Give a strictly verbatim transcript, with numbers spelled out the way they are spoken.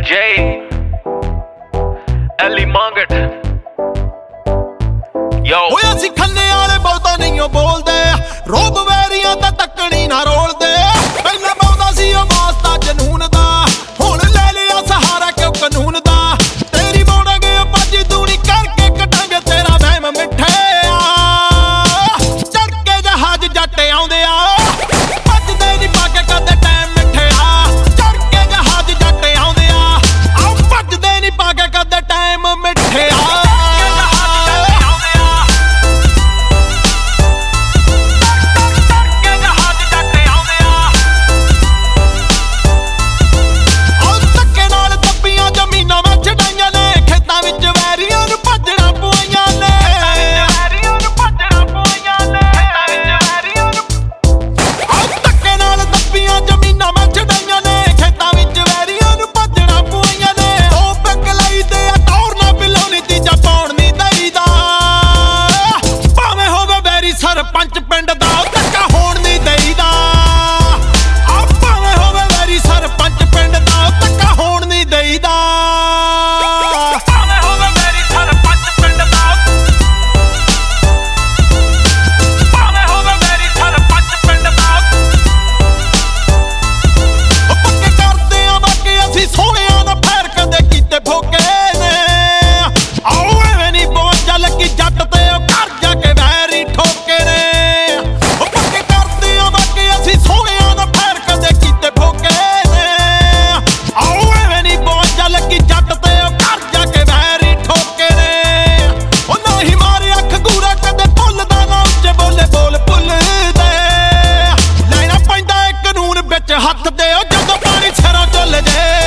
J Ellie Mongert Yo ਓਏ ਅਸੀਂ ਖੰਨੇ ਵਾਲੇ ਬਹੁਤਾ ਨਹੀਂ ਓ ਬੋਲਦੇ ਰੋਬ ਵੈਰੀਆਂ ਤਾਂ ਤੱਕਣੀ ਨਾ ਰੋਲਦੇ ਪਹਿਲਾਂ ਬਹੁਤਾ ਸੀ ਉਹ ਵਾਸਤਾ ਜਨੂਨ ਦਾ ਹੁਣ ਲੈ ਲਿਆ ਸਹਾਰਾ ਕਿਉਂ ਕਾਨੂੰਨ ਦਾ ਤੇਰੀ ਮੋੜਾਂਗੇ ਭੱਜ ਦੂਣੀ ਕਰਕੇ ਕੱਢਾਂਗੇ ਤੇਰਾ ਵਹਿਮ ਮਿੱਠਿਆ ਚੜ ਕੇ ਜਹਾਜ਼ ਜੱਟ ਆਉਂਦੇ ਆ ਭੱਜਦੇ ਨਹੀਂ ਪਾ ਕੇ ਕਦੇ ਟਾਈਮ ਮਿੱਠਿਆ ਚੜ ਕੇ ਜਹਾਜ਼ ਜੱਟ ਆਉਂਦੇ ਆ ਆਹ ਭੱਜਦੇ ਨਹੀਂ ਪਾ ਕੇ ਕਦੇ ਟਾਈਮ ਮਿੱਠਿਆ ਸਰਪੰਚ ਪਿੰਡ ਦਾ ਧੱਕਾ ਹੋਣ ਨਹੀਂ ਦੇਈਦਾ ਆ ਭਾਵੇਂ ਹੋਵੇ ਵੈਰੀ ਸਰਪੰਚ ਪਿੰਡ ਦਾ ਧੱਕਾ ਹੋਣ ਨਹੀਂ ਦੇਈਦਾ ਭਾਵੇਂ ਹੋਵੇ ਵੈਰੀ ਸਰਪੰਚ ਪਿੰਡ ਦਾ ਭਾਵੇਂ ਹੋਵੇ ਵੈਰੀ ਸਰਪੰਚ ਪਿੰਡ ਦਾ ਉਹ ਪੱਕੇ ਕਰਦੇ ਆ ਬਾਕੀ ਅਸੀਂ ਸੋਹਣਿਆਂ ਦਾ ਫੈਰ ਕਦੇ ਕੀਤੇ ਫੋਕੇ ਨੇ ਆਓ ਐਵੇਂ ਨਹੀਂ ਬੋਝ ਲੱਗੀ ਜੱਟ ਤੇ ਉਹ ਘਰ ਜਾ ਕੇ ਵੈਰੀ ਠੋਕੇ ਹੱਥ ਦੇ ਜਦੋਂ ਪਾਣੀ ਸਿਰੋਂ ਚੱਲ ਜੇ